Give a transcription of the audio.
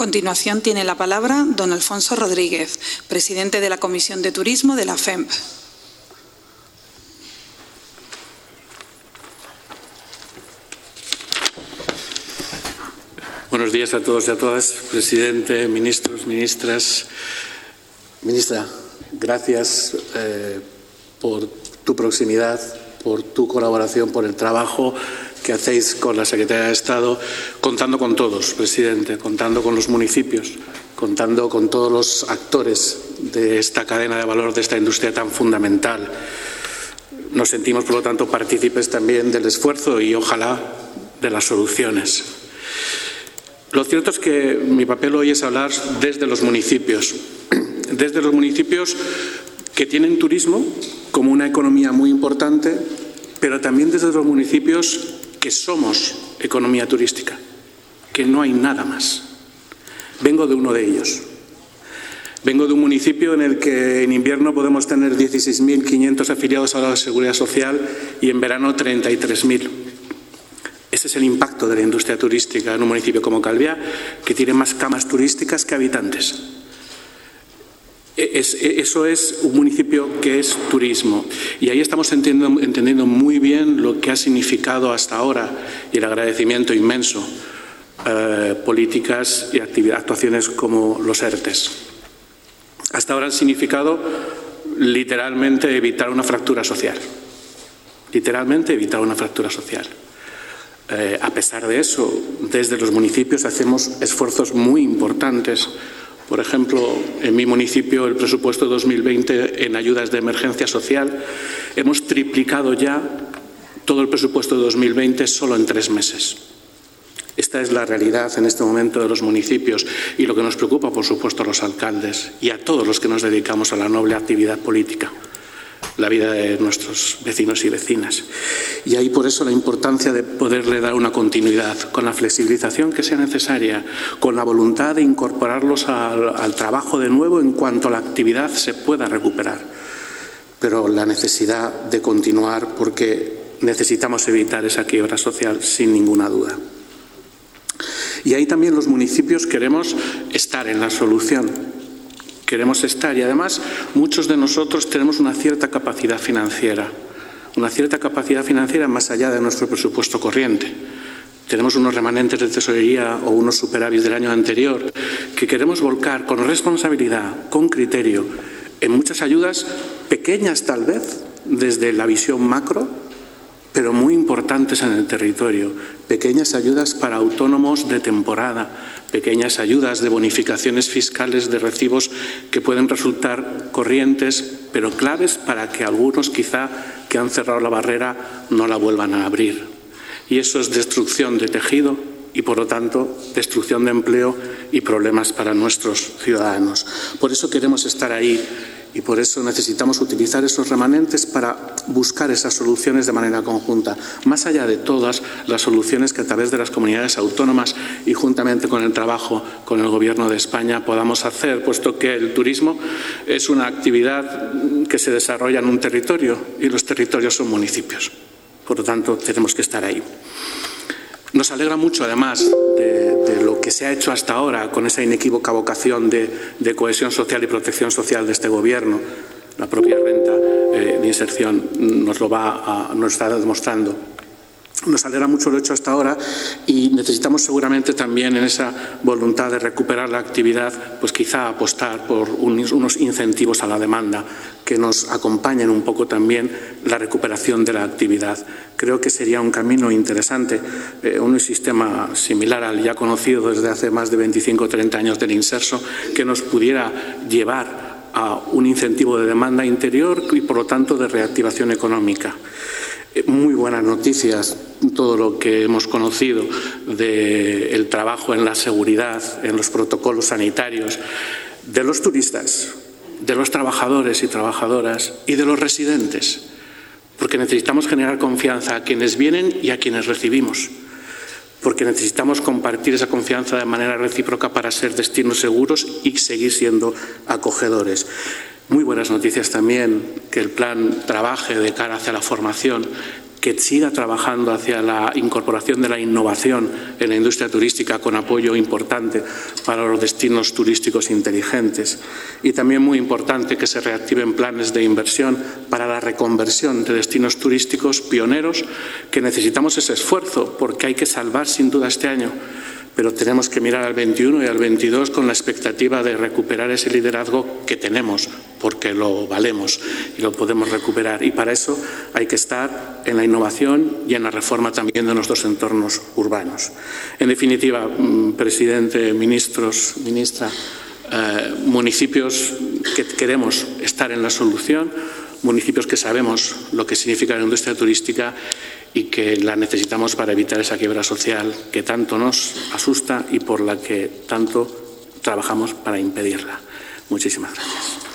continuación tiene la palabra don Alfonso Rodríguez, presidente de la Comisión de Turismo de la FEMP. Buenos días a todos y a todas, presidente, ministros, ministras. Ministra, gracias por tu proximidad, por tu colaboración, por el trabajo que hacéis con la Secretaría de Estado, contando con todos, presidente, contando con los municipios, contando con todos los actores de esta cadena de valor, de esta industria tan fundamental. Nos sentimos, por lo tanto, partícipes también del esfuerzo y, ojalá, de las soluciones. Lo cierto es que mi papel hoy es hablar desde los municipios que tienen turismo como una economía muy importante, pero también desde los municipios que somos economía turística, que no hay nada más. Vengo de uno de ellos. Vengo de un municipio en el que en invierno podemos tener 16.500 afiliados a la Seguridad Social y en verano 33.000. Ese es el impacto de la industria turística en un municipio como Calviá, que tiene más camas turísticas que habitantes. Eso es un municipio que es turismo. Y ahí estamos entendiendo muy bien lo que ha significado hasta ahora, y el agradecimiento inmenso, políticas y actuaciones como los ERTEs. Hasta ahora han significado literalmente evitar una fractura social. Literalmente evitar una fractura social. A pesar de eso, desde los municipios hacemos esfuerzos muy importantes. Por ejemplo, en mi municipio, el presupuesto 2020 en ayudas de emergencia social, hemos triplicado ya todo el presupuesto de 2020 solo en 3 meses. Esta es la realidad en este momento de los municipios y lo que nos preocupa, por supuesto, a los alcaldes y a todos los que nos dedicamos a la noble actividad política, la vida de nuestros vecinos y vecinas. Y ahí por eso la importancia de poderle dar una continuidad con la flexibilización que sea necesaria, con la voluntad de incorporarlos al trabajo de nuevo en cuanto la actividad se pueda recuperar. Pero la necesidad de continuar porque necesitamos evitar esa quiebra social sin ninguna duda. Y ahí también los municipios queremos estar en la solución. Queremos estar y además muchos de nosotros tenemos una cierta capacidad financiera más allá de nuestro presupuesto corriente. Tenemos unos remanentes de tesorería o unos superávits del año anterior que queremos volcar con responsabilidad, con criterio, en muchas ayudas pequeñas tal vez desde la visión macro, pero muy importantes en el territorio. Pequeñas ayudas para autónomos de temporada, pequeñas ayudas de bonificaciones fiscales de recibos que pueden resultar corrientes, pero claves para que algunos quizá que han cerrado la barrera no la vuelvan a abrir. Y eso es destrucción de tejido y, por lo tanto, destrucción de empleo y problemas para nuestros ciudadanos. Por eso queremos estar ahí y por eso necesitamos utilizar esos remanentes para buscar esas soluciones de manera conjunta, más allá de todas las soluciones que a través de las comunidades autónomas y juntamente con el trabajo con el Gobierno de España podamos hacer, puesto que el turismo es una actividad que se desarrolla en un territorio y los territorios son municipios. Por lo tanto, tenemos que estar ahí. Nos alegra mucho, además, de lo que se ha hecho hasta ahora con esa inequívoca vocación de cohesión social y protección social de este Gobierno. La propia renta de inserción nos está demostrando. Nos alegra mucho lo hecho hasta ahora y necesitamos seguramente también en esa voluntad de recuperar la actividad, pues quizá apostar por unos incentivos a la demanda que nos acompañen un poco también la recuperación de la actividad. Creo que sería un camino interesante, un sistema similar al ya conocido desde hace más de 25 o 30 años del Inserso, que nos pudiera llevar a un incentivo de demanda interior y, por lo tanto, de reactivación económica. Muy buenas noticias, todo lo que hemos conocido del trabajo en la seguridad, en los protocolos sanitarios, de los turistas, de los trabajadores y trabajadoras y de los residentes, porque necesitamos generar confianza a quienes vienen y a quienes recibimos, porque necesitamos compartir esa confianza de manera recíproca para ser destinos seguros y seguir siendo acogedores. Muy buenas noticias también que el plan trabaje de cara hacia la formación, que siga trabajando hacia la incorporación de la innovación en la industria turística con apoyo importante para los destinos turísticos inteligentes. Y también muy importante que se reactiven planes de inversión para la reconversión de destinos turísticos pioneros, que necesitamos ese esfuerzo porque hay que salvar sin duda este año. Pero tenemos que mirar al 21 y al 22 con la expectativa de recuperar ese liderazgo que tenemos, porque lo valemos y lo podemos recuperar. Y para eso hay que estar en la innovación y en la reforma también de nuestros entornos urbanos. En definitiva, presidente, ministros, ministra, municipios que queremos estar en la solución, municipios que sabemos lo que significa la industria turística y que la necesitamos para evitar esa quiebra social que tanto nos asusta y por la que tanto trabajamos para impedirla. Muchísimas gracias.